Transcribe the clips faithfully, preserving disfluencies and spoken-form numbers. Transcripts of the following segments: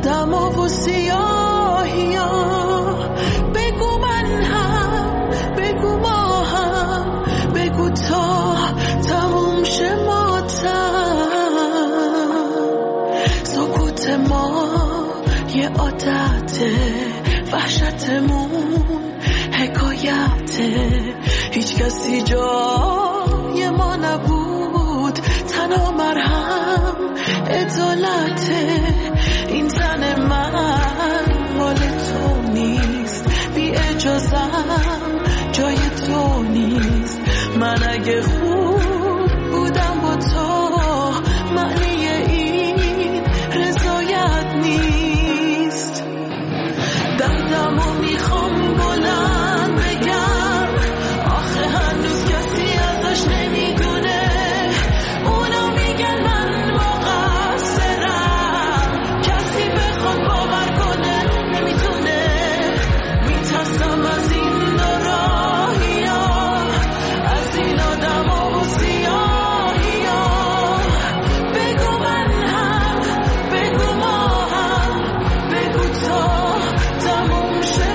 دما و سیاهی ها. بگو من هم بگو ما هم، بگو تا تموم شه ماتم. سکوت ما یه عادته، وحشتمون حکایته. هیچ کسی جای ما نبود، تنها مرهم عدالته. این تن من مال تو نیست، بی اجازم جای تو نیست. من اگه خوب بودم با تو، معنی این رضایت نیست. دردمو میخوام بلند بگم، آخه هنوز کسی ازش نمیدونه. اونا میگن من مقصرم، کسی بخواد باور کنه نمیتونه. میترسم از این راهی ها، از این آدم ها و سیاهی ها. بگو من هم بگو ما هم، بگو تا تموم شه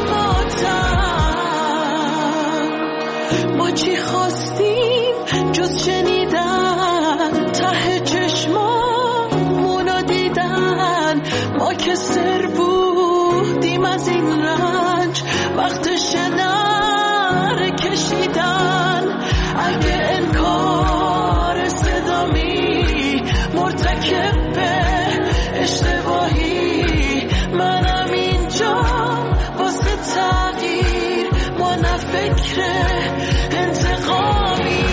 ماتم. ما چی خواستیم جز شنیدن، ته چشمامونو دیدن. ما که سر بودیم از این رنج، وقتش نره کشیدن. اگه انکار صدامی مرتکب به اشتباهی، منم اینجا واسه تغییر، ما نه فکر انتقامی.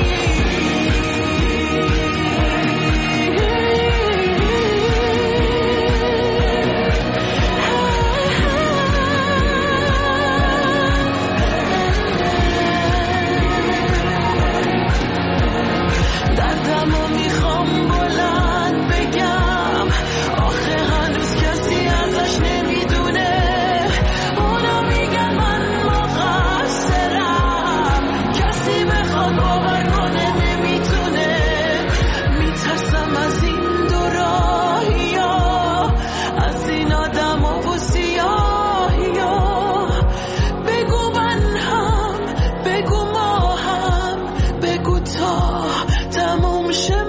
دردمو میخوام بلند بگم، آخه هنوز کسی ازش نمیدونه. اونا میگن من مقصرم، کسی بخواد باور کنه نمیتونه. میترسم از این دو راهی ها، از این آدم ها و سیاهی ها. بگو من هم بگو ما هم، بگو تا تموم شه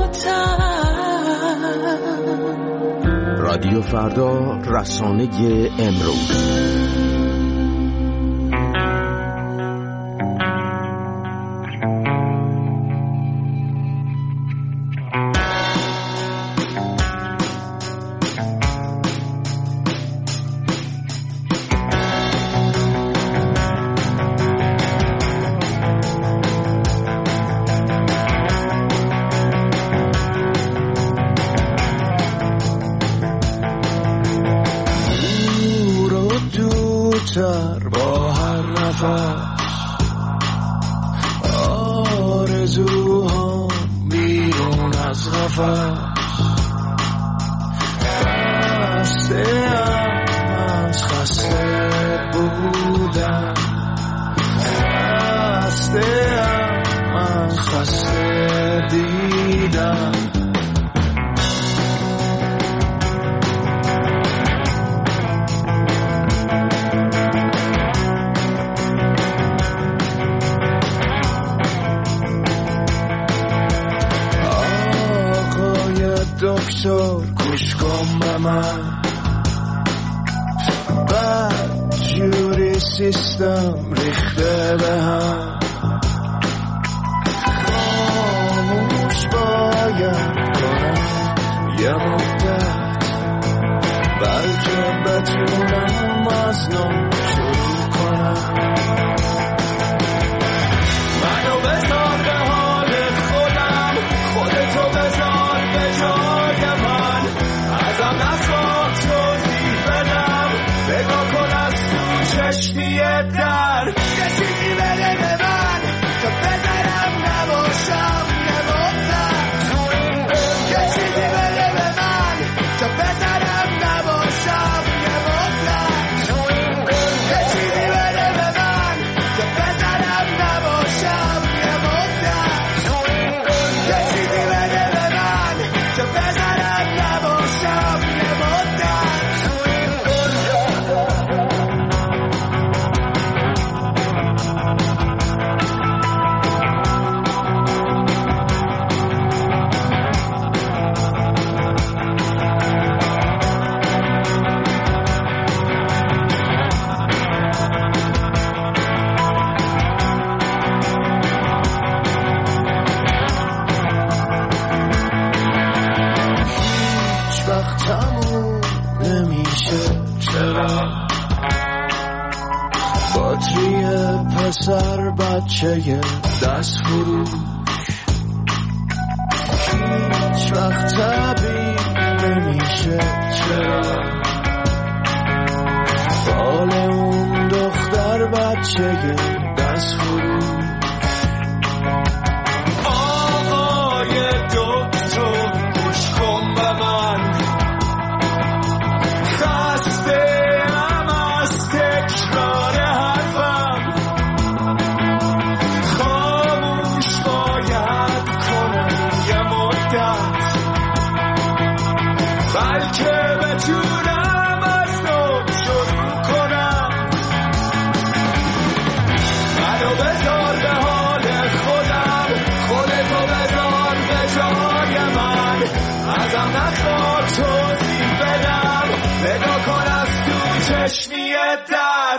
ماتم. رادیو فردا، رسانه امروز. با هر نفس آرزوها بیرون از قفس. خسته ام از خسته بودن، خسته ام از خسته دیدن. دکتر گوش کن به من، بد جوری سیستم ریخته به هم. خاموش باید کنم یه مدت، بلکه بتونم از نو شروع کنم. منو بذار به حال خودم، خودتو بذار به جای من. ازم نخواه توضیح بدم، نگاه کن از تو چشمی در. یه چیزی بده به من که بذارم نباشم نموندم. یه چیزی بده به من که بذارم نباشم نموندم. یه چیزی بده به من که بذارم نباشم نموندم. یه چیزی بده به من که بذارم نباشم نموندم. باتری پسر بچه دست فروش هیچ وقت طبیعی نمیشه. چرا فال اون دختر بچه دست فروش آقای دکتر گوش کن به من، خسته ام از تکرار حرفم، خاموش باید کنم یه مدت، بلکه بتونم از نو شروع کنم. منو بذار به حال خودم، خودتو بذار به جای من، ازم نخواد توضیح بدم، نگاه کن از تو چشمی در.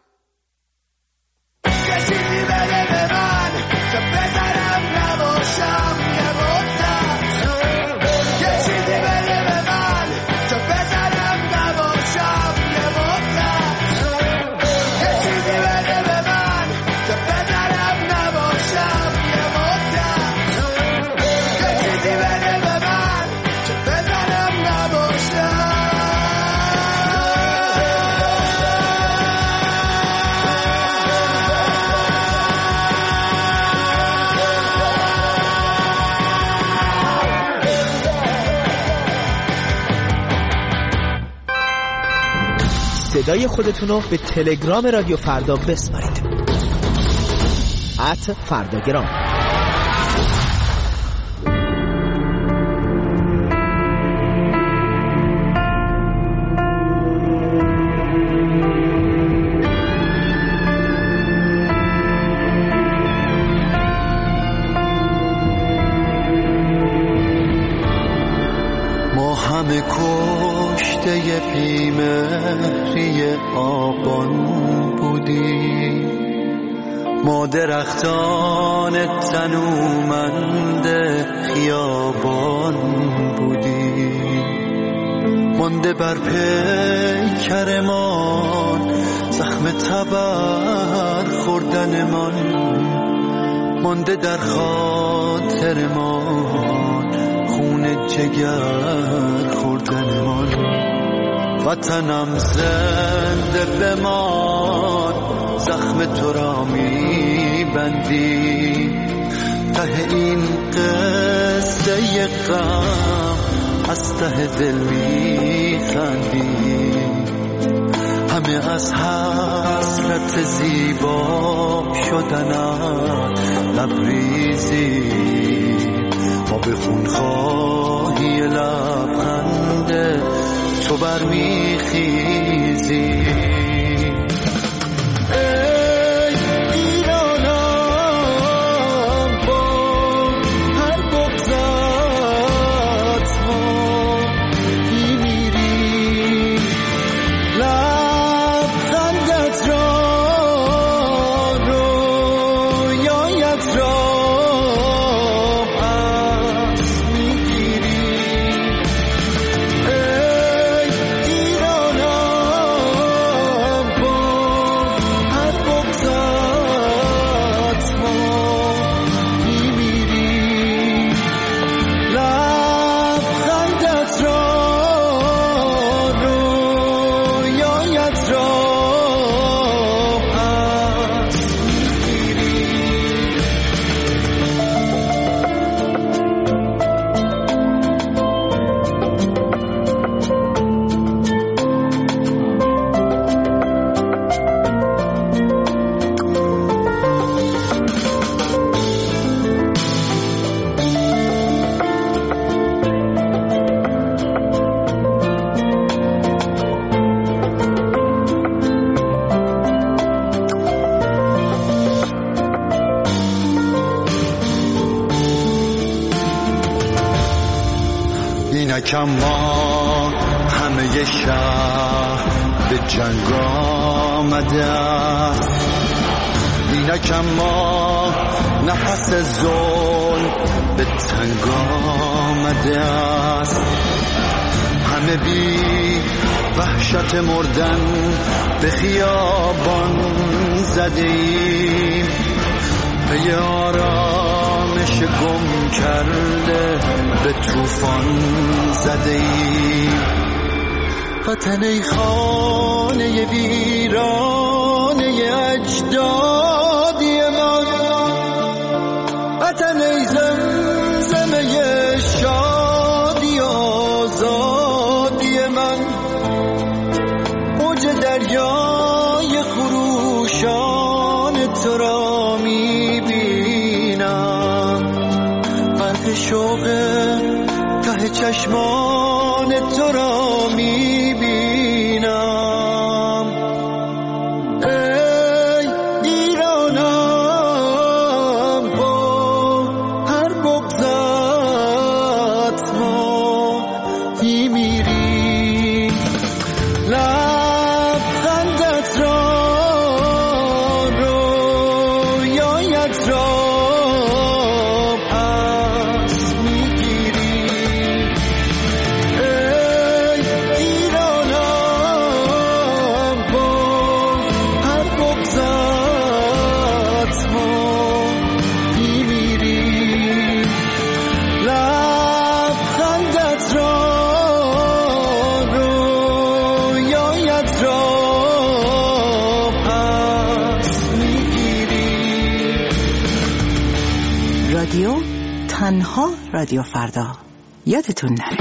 یه چیزی بده به من که بذارم نباشم یه مدت، یه چیزی بده به من که بذارم نباشم یه مدت، یه چیزی بده به من که بذارم نباشم یه مدت، یه چیزی بده به من که بذارم نباشم. صدای خودتونو به تلگرام رادیو فردا بسپارید. ات فرداگرام. ما همه کشته ی بیمهری آبان بودیم، ما درختان تنومند خیابان بودیم، مانده بر پیکرمان زخم تبر خوردنمان، مانده در خاطرمان خون جگر خوردنمان. وطنم زنده بمان، زخم تو را میبندی، ته این قصه غم از ته دل میخندی، همه از حسرت زیبا شدنت لبریزی، ما به خونخواهی لبخند تو برمیخیزی. اینکم ما همه شهر به جنگ آمده است، اینکم ما نفس ظلم به تنگ آمده است، همه بی وحشت مردن به خیابان زده ایم، پی آرامش گم کرده به طوفان زده ایم. وطن ای خانه ویرانه اجدادی من، وطن ای زمزمه شادی آزادی من، موج دریای خروشان تو را میبینم، برق شوق ته چشمان تو را میبینم. ای ایرانم با هر بغضت ما میمیری، لبخندت را رویایت را پس میگیری. ای ایرانم با هر بغضت ما میمیری، لبخندت را رویایت را پس میگیری. رادیو تنها رادیو فردا، یادتون نره.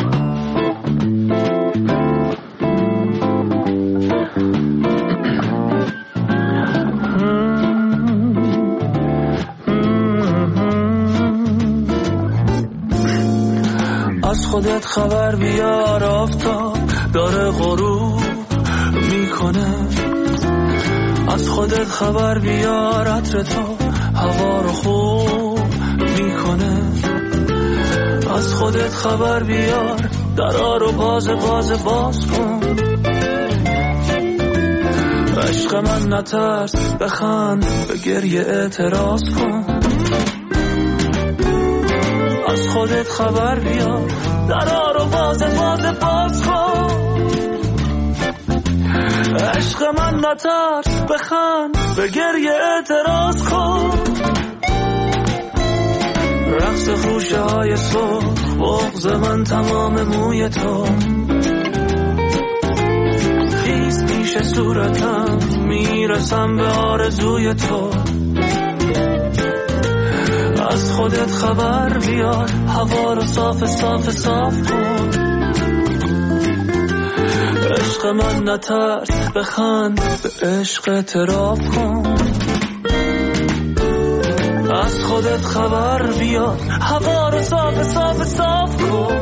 از خودت خبر بیار، آفتاب داره غروب میکنه. از خودت خبر بیار، عطر تو هوا رو خوب میکنه. از خودت خبر بیار، درا رو باز باز باز کن. عشق من نترس، بخند، به گریه اعتراض کن. از خودت خبر بیار، درا رو باز باز باز کن. عشق من نترس، بخند، به گریه اعتراض کن. رقص خوشه های صبح، بغض من تمام موی تو. خیز پیش صورتم، میرسم به آرزوی تو. از خودت خبر بیار، هوا رو صاف صاف صاف کن. عشق من نترس، بخند، به عشق اعتراف کن. از خودت خبر بیار، هوا رو صاف صاف صاف کن.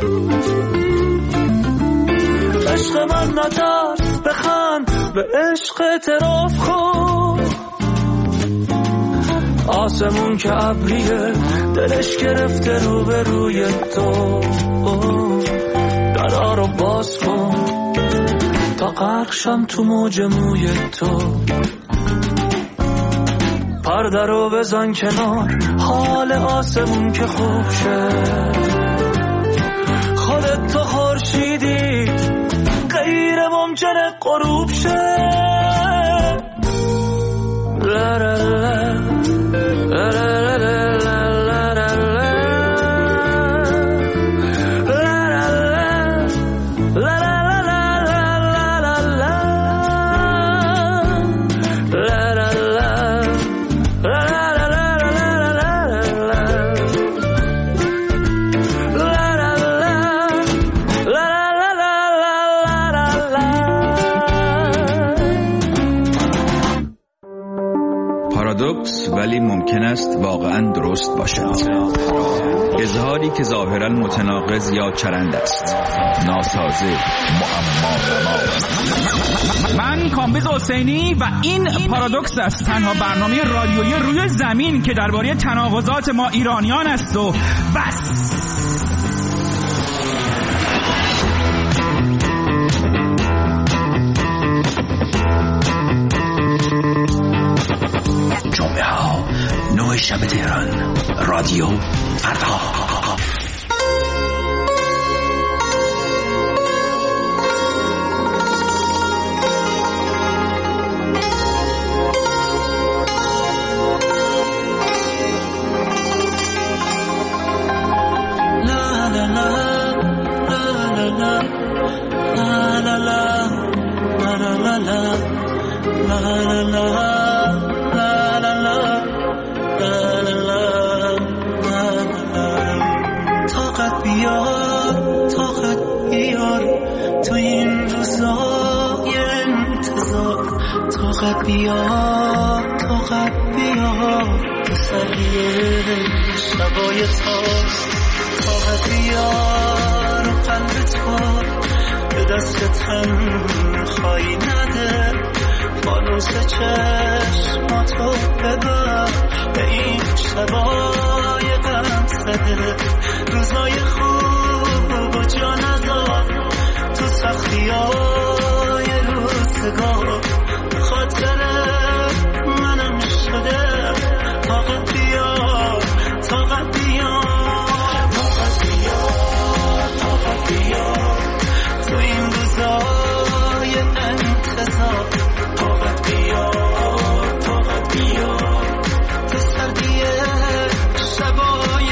عشق من نترس، بخند، به عشق اعتراف کن. آسمون که ابریه، دلش گرفته رو به روی تو. درا رو باز کن تا غرق شم تو موج موی تو. پرده رو بزن کنار، حال آسمون که خوب شه. خودت تو خورشیدی، غیر ممکنه غروب شه. لا لا لا لا لا لا لا لا لا. پارادوکس ولی ممکن است واقعا درست باشد. اظهاری که ظاهرا متناقض یا چرند است، ناسازه، معما. من کامبیز حسینی و این پارادوکس است، تنها برنامه رادیویی روی زمین که درباره تناقضات ما ایرانیان است و بس. جمعه ها نه شب تهران، رادیو فردا. طاقت بیار طاقت بیار تسلیه شبای تاست طاقت بیار و قلب تو به دست تنهایی نده فانوس چشماتو ببر به این شبای غم زده روزای خوب و جا نذار تو سختیای روزگار خاطر منم شده طاقت بیار طاقت بیار طاقت بیار طاقت بیار تو این روزای انتظار طاقت بیار طاقت بیار تو سردی شبای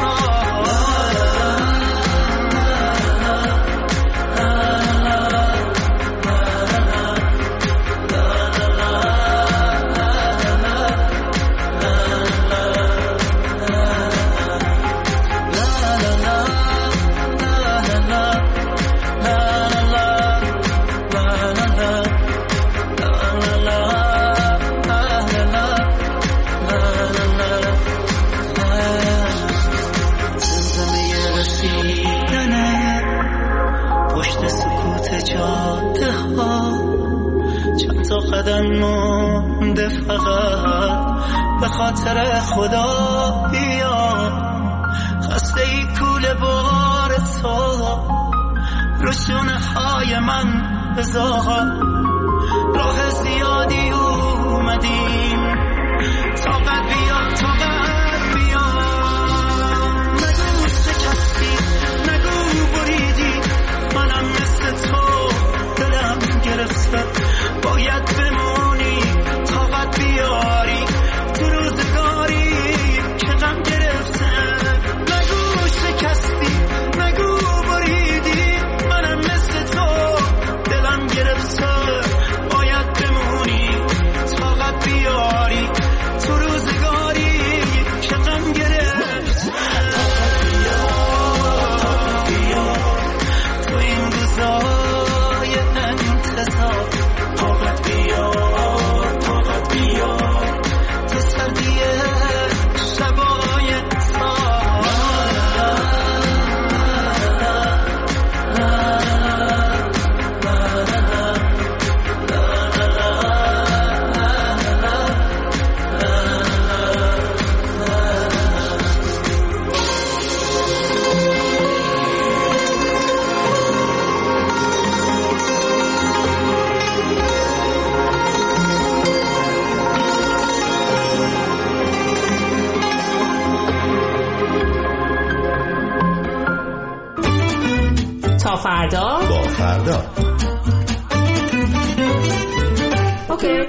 قدم مونده فقط به خاطر خدا بیا خسته ای کوله بار تو روشونه های من بذار راه زیادی اومدیم طاقت بیا طاقت بیا نگو شکستی نگو بریدی منم مثل تو دلم گرفته باید بمونی طاقت بیاری تو روزگاری که غم گرفته نگو شکستی نگو بریدی منم مثل تو دلم گرفته باید بمونی طاقت بیاری تو روزگاری که غم گرفته طاقت بیار طاقت بیار تو این روزای انتظار طاقت بیار طاقت بیار تو سردی شبای تا فردا با فردا اوکی.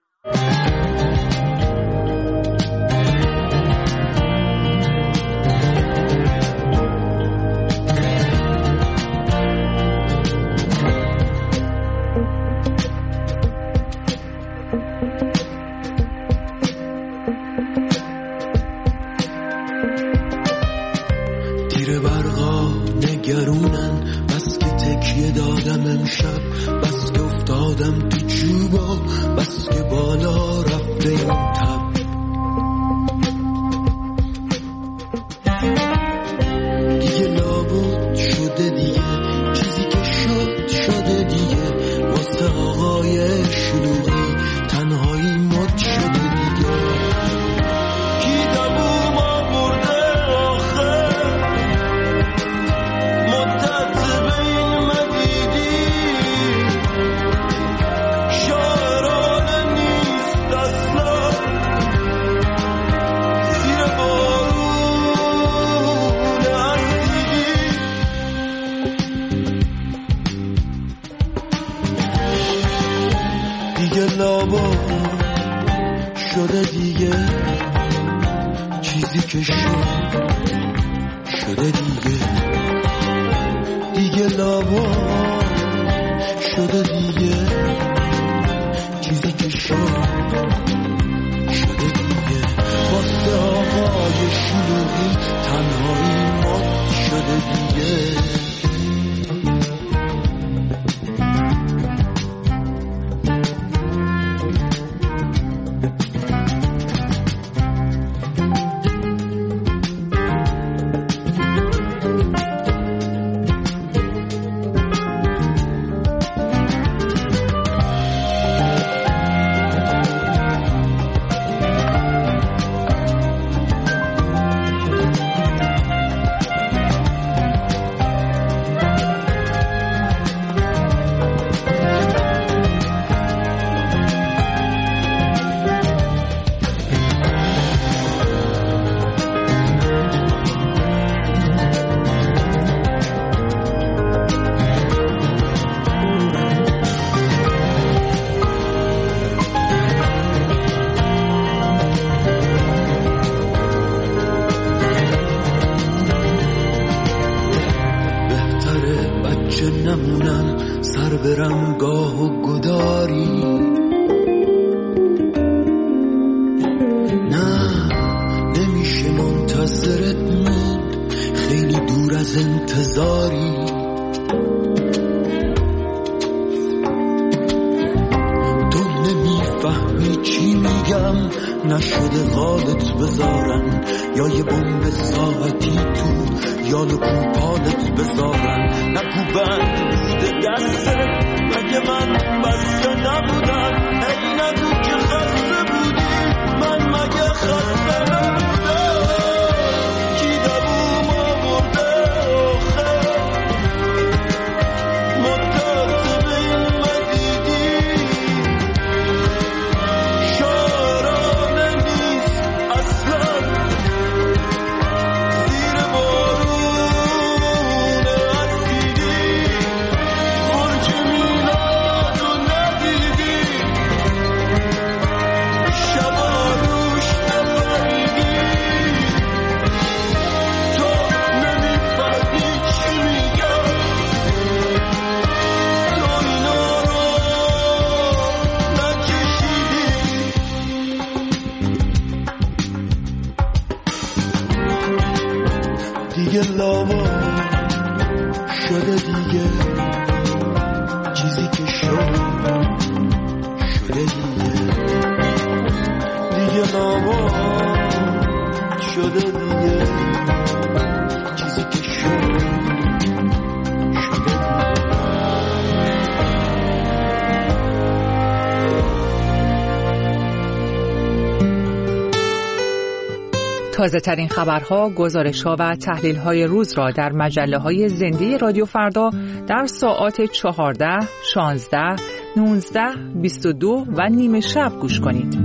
تیر برقا نگرونن بس که تکیه دادم امشب بس که افتادم تو چوبا بس که بالا رفته این تب دیگه لابد شده دیگه چیزی که شد شده دیگه واسه آقای شلوغی تنهایی مد شده دیگه کی دبو ما برده آخه مدت بین مدیدی شاعرانه نیست اصلا زیر بارون اسیدی دیگه لابا شده دیگه چیزی که شد شده دیگه دیگه لابا شده دیگه چیزی که از انتظاری تو نمیفهمی چی میگم، نشده قالت بذارن یا یه بمب ساعتی تو یا کوپالت بذارن. نگو بند بوده دسته مگه من بسته نبودم، ای نگو که خسته بودی من مگه خسته نبودم. کی دووم آورده آخه مدت به این مدیدی شارانه نیست اصلا زیر بارون اسیدی برج میلاد رو ندیدی شبا روش نفریدی تو نمیفهمی چی میگم تو اینا رو نکشیدی. دیگه لاوا شده دیگه چیزی که شد شده دیگه دیگه لاوا شده دیگه چیزی که شد شده تازه ترین خبرها، گزارش‌ها و تحلیل‌های روز را در مجله‌های زنده رادیو فردا در ساعات چهارده، شانزده، نوزده، بیست و دو و نیمه شب گوش کنید.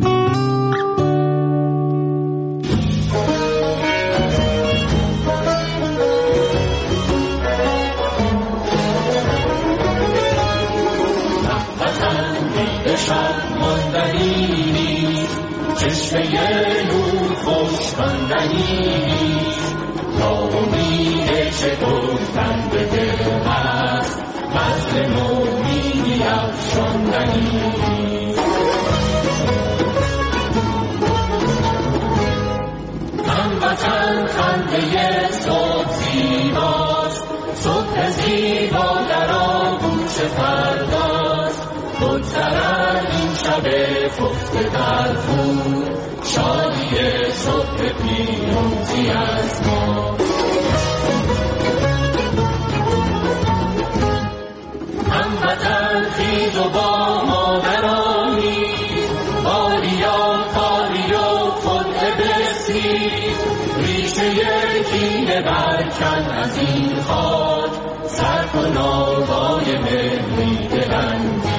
هموطن خنده صبح زیباست، صبح زیبا در آغوش فرداست. بگذرد این شب خفته در خون، شادی صبح پیروزی از ما. هموطن خیز و با مادرانیز، باریا کاری و خلق بسیز. ریشه کینه برکن از این خاک، سر کن آوای ملی دلنگیز.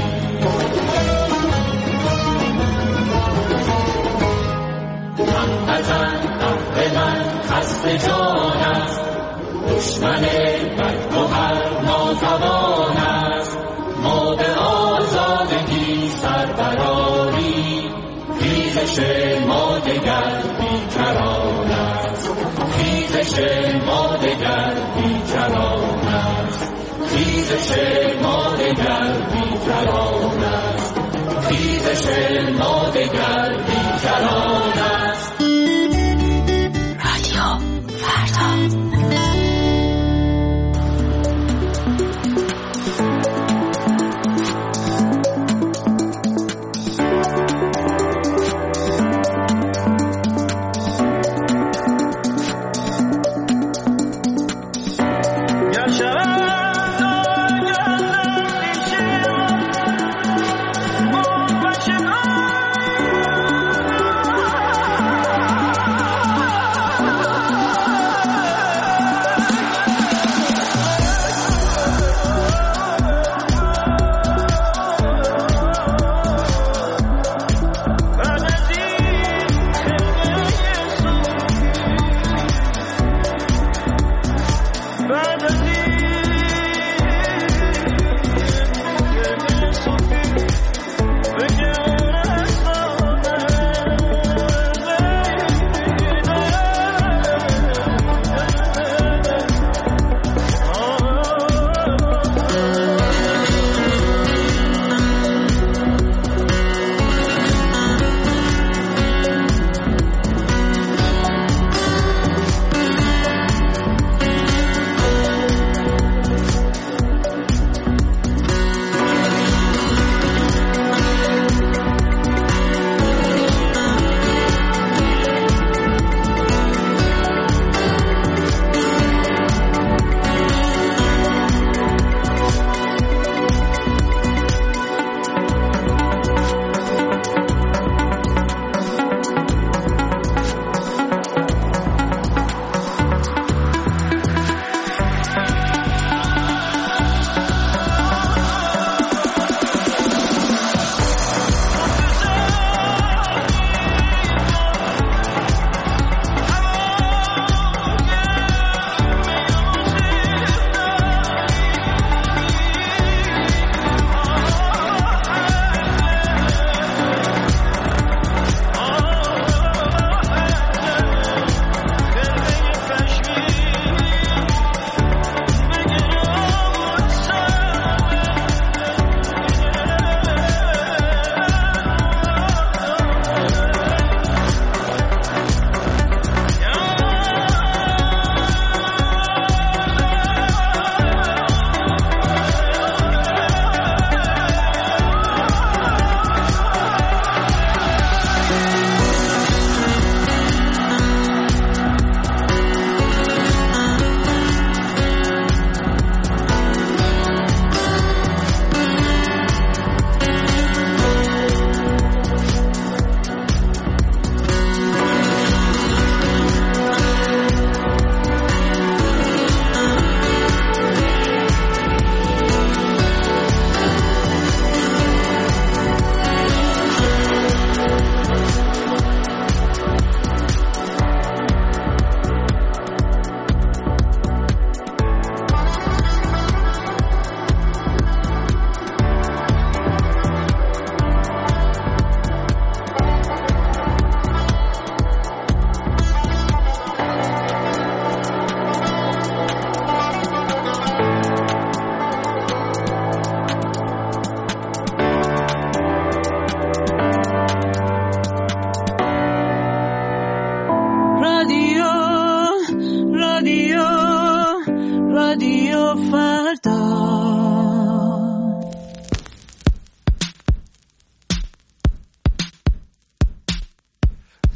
هموطن قهر من خسته جان است، دشمن بد و هر ناتوان است. ما به آزادگی سر برآریم، خیزش ما دگر بیکران است. خیزش ما دگر بیکران است. خیزش ما دگر بیکران است. خیزش ما دگر بیکران است. رادیو فردا.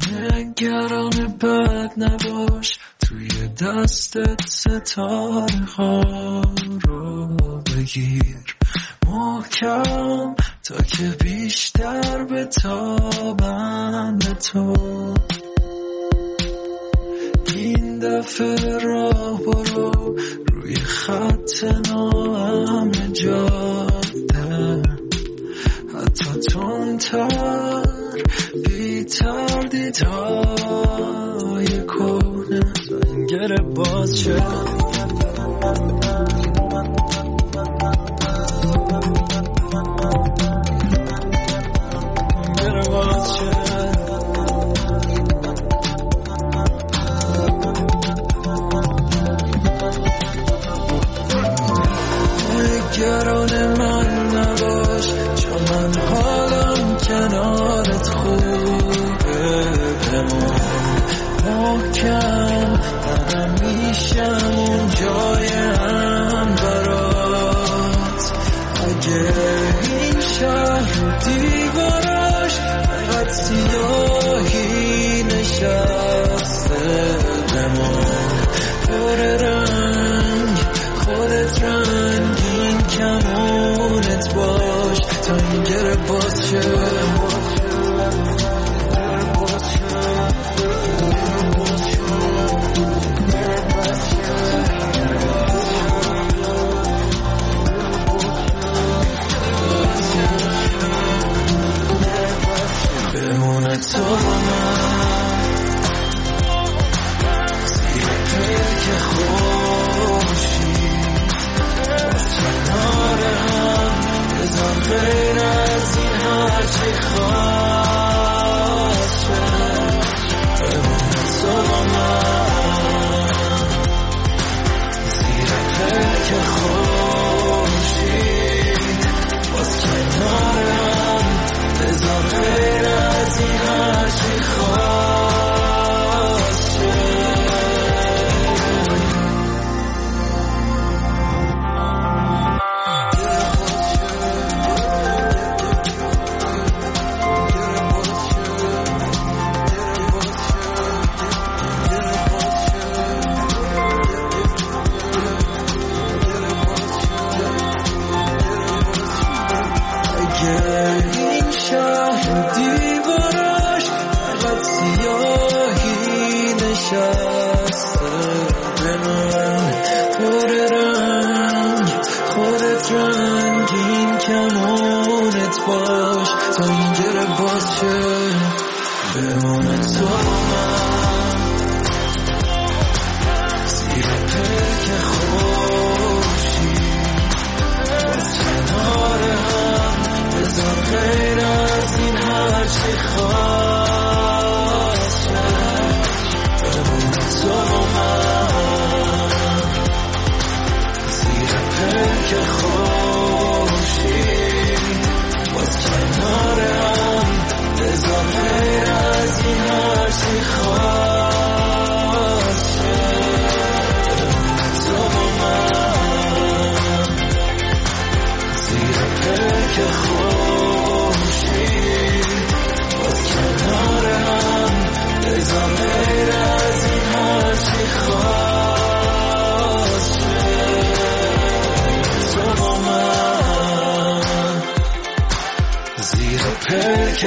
نگران بد نباش، توی دستت ستاره ها رو بگیر محکم تا که بیشتر بتابن به تو. این دفعه راه برو روی خط ناام جاده، حتی تندتر بی تردیدهای کهنه زنگر باز شد. نگران من نباش، چون من حالم کنارت خوبه. بمون محکم، منم میشم اون جایم برات. اگه این شهر دیوارش فقط سیاهی نشسته، بمون پر رنگ خودت رنگین کمونت باش تا این گره باز شه. بمونه تو با من زیر پلک خوشی، کنار هم بذار غیر از این هرچی خواست شد. بمونه تو با من زیر پلک خوشی، باز کنار هم بذار غیر از این هرچی خواست شد. این شهر دیوارش فقط سیاهی نشسته، بمون پر رنگ خودت رنگین کمونت باش تا این گره باز شه. بمونه تو من زیر پلک خوشی، باز کنار هم بذار غیر از این هرچی خواست شد. بمونه تو من زیر پلک خوشی، باز کنار هم بذار غیر از این هرچی خواست شد. بمونه تو من زیر پلک خوشی، باز کنار هم بذار غیر از این هرچی خواست شد. تو با من زیر پلک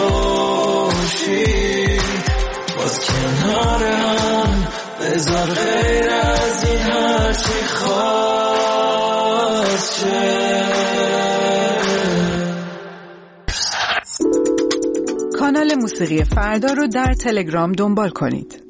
خوشی، باز کنار هم بذار غیر از این هرچی خواست شد. کانال موسیقی فردا رو در تلگرام دنبال کنید.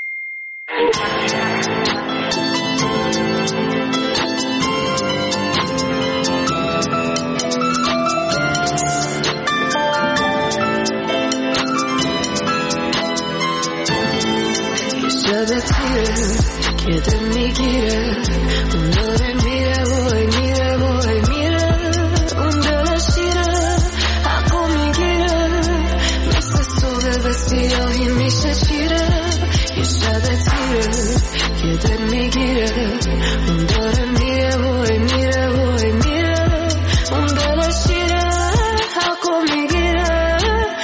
شب تیره که دل میگیره، اون داره میره وای میره وای میره، اون دل شیره حقو میگیره، مثل صبح به سیاهی میشه چیره. یه شب تیره که دل میگیره، اون داره میره وای میره وای میره، اون دل شیره حقو میگیره،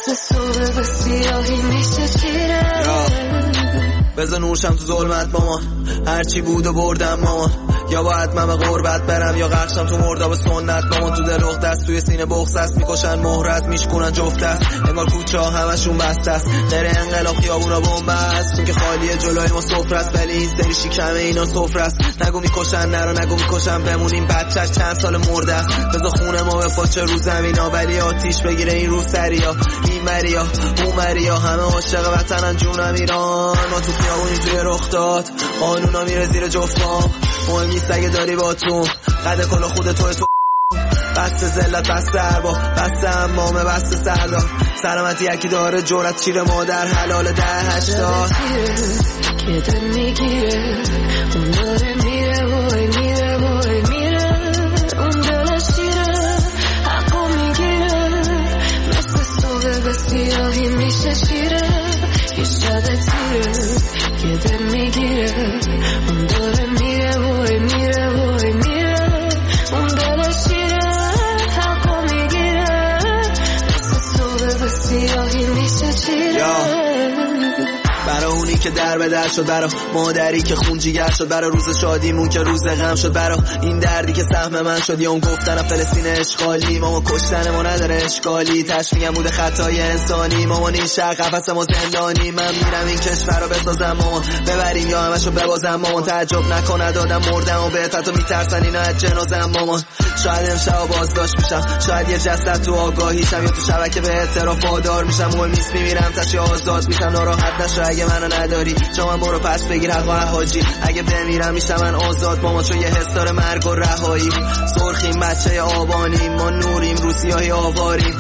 مثل صبح به سیاهی میشه چیره. بذار نورشم تو ظلمت مامان، هرچی بود و بردم مامان. یا باید من به غربت برم یا غرقشم تو مرداب سنت مامان. تو دلوق دست توی سینه بغض است، میکشن مهرت میشکنن جفت است. انگار کوچه ها همشون بسته است، غیر انقلاب خیابونا بمب است. چون که خالیه جلوی ما سفره است، ولی این سری شکم اینا سفره است. نگو میکشن نرو نگو میکشن بمونیم، بچه‌ش چند سال مرده است. بذار خونه ما بپاچه رو زمینا، ولی آتیش بگیره این رو سریا. این مریا اون مریا همه عاشق وطنن جونم ایران. ما تو خیابونی توی رخ داد، قانونا میره زیر جفتام. مهم نیست اگه داری با تو قد کلا خود توی تو. بسته زلت بسته اربا بسته امامه بسته سردار. سلامتی یکی داره جورت چیره مادر حلال ده هشتاد. که دل میگیره اون داره میره وای میره وای میره. اون دل شیره حقو میگیره، مثل صبح به سیاهی میشه شیره. یه شب تیره که دل میگیره اون داره میره وای میره وای میره. اون دل شیره حقو میگیره، مثل صبح به سیاهی میشه چیره. برای اونی که در به در شد، برای مادری که خون جیگر شد، برای روز شادیمون که روز غم شد، برای این دردی که سهم من شد. یا اون گفتن فلسطین اشغالی، ماما کشتن ما نداره اشکالی. تشمیعم بوده خطای انسانی، مامان این شهر قفس ما زندانی. من میرم این کشور رو بسازم مامان، ببریم یا همشو ببازم مامان. تعجب نکنه دادم مردم و بهت حتی میترسن اینا از جنازم مامان. شاید امشب بازداشت میشم، شاید یه جسد تو آگاهیشم، یا تو شبکه به اعتراف وادار میشم. مهم نیست میمیرم تشی آزاد میشم، ناراحت نشو اگه منو نداری. چون من برو پس بگیر حق و حاجی، اگه بمیرم میشم من آزاد ماما. چون یه حس داره مرگ و رهایی. سرخیم بچه آبانیم، ما نوریم رو سیاهی آواریم.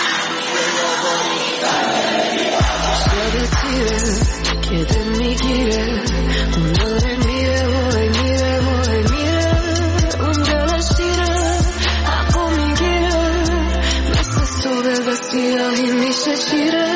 شده تیره که دل میگیره اون داره میره وای میره وای میره. اون دل شیره حقو میگیره، مثل صبح به سیاهی میشه شیره.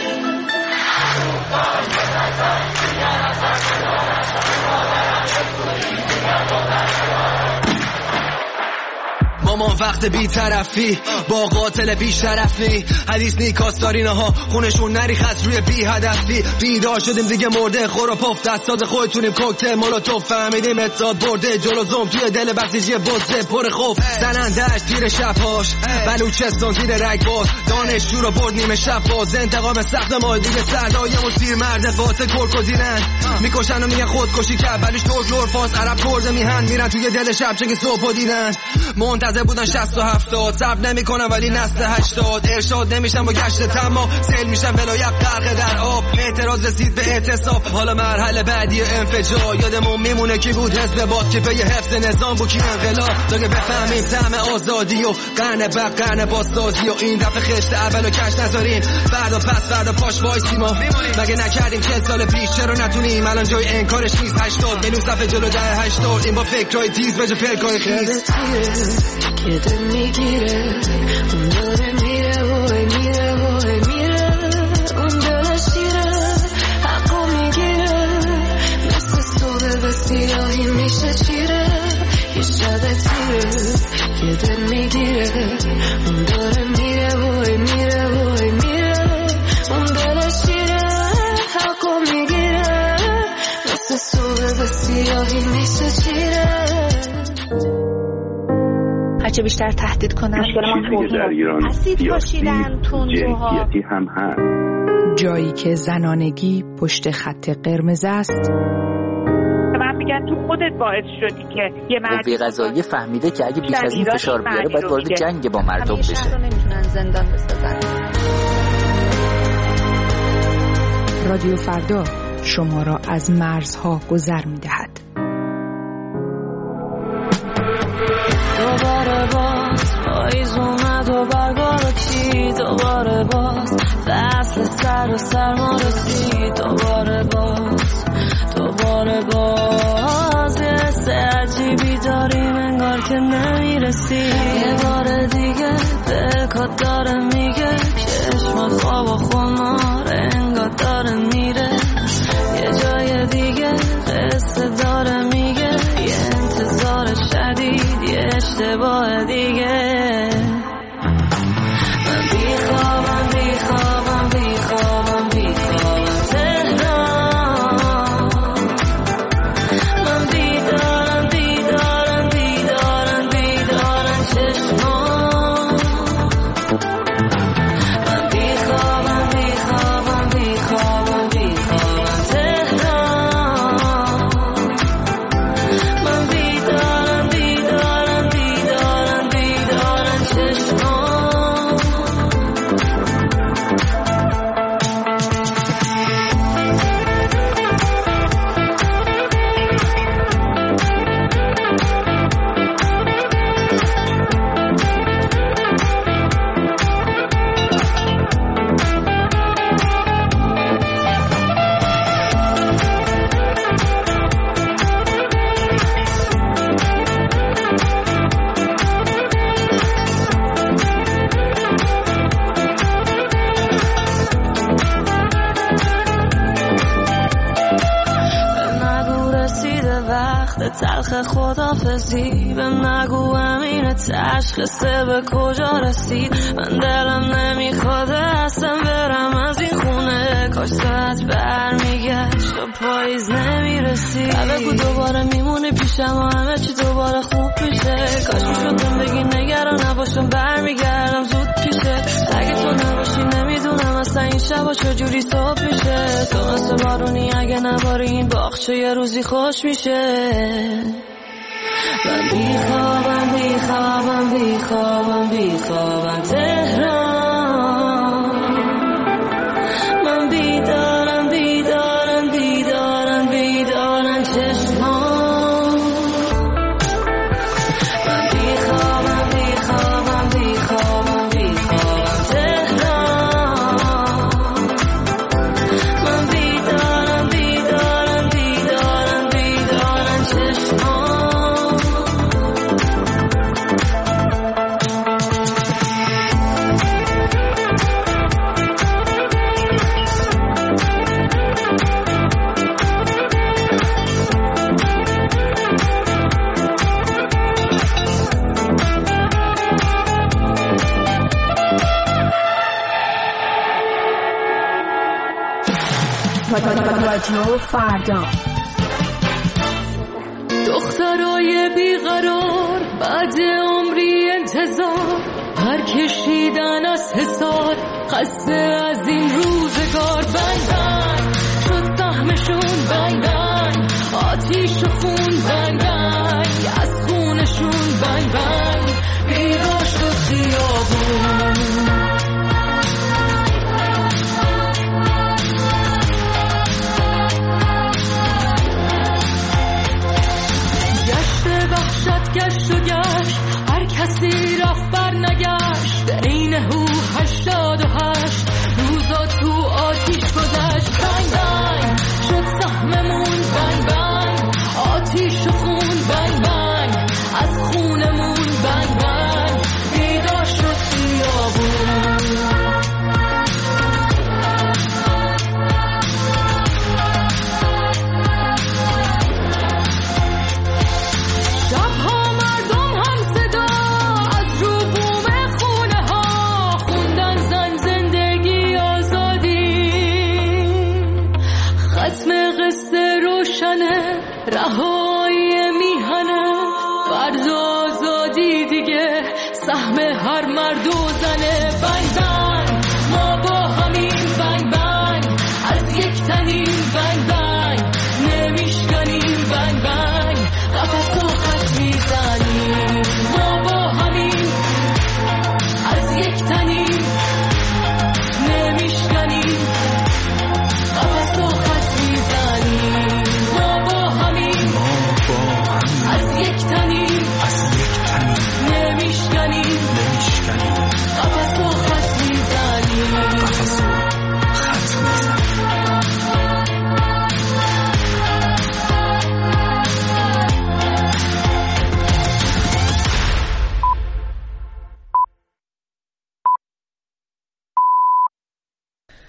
مامان وقت بی طرفی با قاتل بی شرفی، حدیث نیکاستارینه ها خونشون نریخت روی بی هدفی. بیدار شدیم دیگه مرده خور و پف، دستاز خودتونیم کوکتل مولوتوف. فهمیدیم اتحاد برده جلو زوم توی دل بسیجی بزده پر خوف. زنندش تیر شبهاش بلوچستان زیر رگباز، دانشجو رو برد نیمه شب باز. انتقام سخت ما دیگه سردایمون سیر مرد فاسد کرکو دیرن میکشن و میگن خودکشی کرد. بلوش ترک فاس عرب کرده میهن میرن توی دل شب چه که صبح دیدن. منتظر بودن شصت و هفتاد، صبر نمیکنن ولی نسل هشتاد. ارشاد نمیشن با گشت تمام، سیل میشن ولایت غرق در آب. اعتراض رسید به اعتصاب، حالا مرحله بعدی انفجار. یادمون میمونه کی بود حزب باد که به حفظ نظام بود کی انقلاب. تا که بفهمیم طعم آزادی و قرن بعد قرن بازسازی. و این دفعه خشت اولو کش نذاریم، فردا پس فردا پاش وایسیم. ما مگه نکردیم چه سال پیش، چرا نتونیم الان جای انکارش نیست. هشتاد میلیون صفحه جلو ده هشتاد، این با فکرهای تیز به جا پلکای خیز. که دل میگیره اون داره میره وای میره وای میره. اون دل شیره حقو میگیره، مثل صبح به سیاهی میشه چیره. یه شب تیره که دل میگیره اون داره میره وای میره وای میره. اون دل شیره حقو میگیره، مثل صبح به سیاهی میشه چیره. هرچه بیشتر تهدید کنن در ایران اسید پاشیدن تندروها هم هست. جایی که زنانگی پشت خط قرمز است. من میگن تو خودت باعث شدی که یه مرد قوه قضاییه فهمیده که اگه بیش از این فشار بیاره باید وارد جنگ با مردم بشه. همیشه رو نمیتونن زندان بسازن. رادیو فردا شما را از مرزها گذر میدهد. دوباره باز پاییز اومد و برگا رو چید. دوباره باز فصل سر و سرما رسید. دوباره باز دوباره باز یه حس عجیبی داریم انگار که نمیرسی. یه بار دیگه دلکات داره میگه چشم خواب و خمار انگار داره میره. یه جای دیگه قصه داره میگه یه انتظار شدید یه اشتباه دیگه. من بیخوابم بیخوابم وقت تلخ خدافزی به نگو امین تشخیصه به کجا رسید من دلم نمیخواد اصلا برم از این خونه کاش ساعت برمیگشت و پاییز نمیرسید بگو دوباره میمونی پیشم و همه چی دوباره خوب میشه کاش میشدم بگی نگران نباشم برمیگردم زود پیشه اگه تو نباشی نمیدونم اصلا این شبا چجوری صبح میشه تو مثل بارونی اگه نباری این باغچه یه روزی خوش میشه من بیخوابم بیخوابم بیخوابم بیخوابم تهران من بیدارم بیدارم بیدارم بیدارم چشمان من بیخوابم بیخوابم بیخوابم بیخوابم تهران من بیدارم بیدارم بیدارم بیدارم چشمان رادیو فردا دخترای بیقرار بعد عمری انتظار هر کشیدن از حسار خسته از این روزگار بنگ بنگ شد سهمشون بنگ بنگ آتیش و خون بنگ بنگ از خونشون بنگ بنگ بیدار شد خیابون گشت و گشت هر کسی رفت بر نگشت در این هو هشتاد و هشت روزا تو آتیش گذشت بنگ بنگ شد سهممون بنگ بنگ آتیش و خون بنگ بنگ از خونمون بنگ بنگ بیدار شد خیابون رهایی میهنه فردا آزادی دیگه سهم هر مردم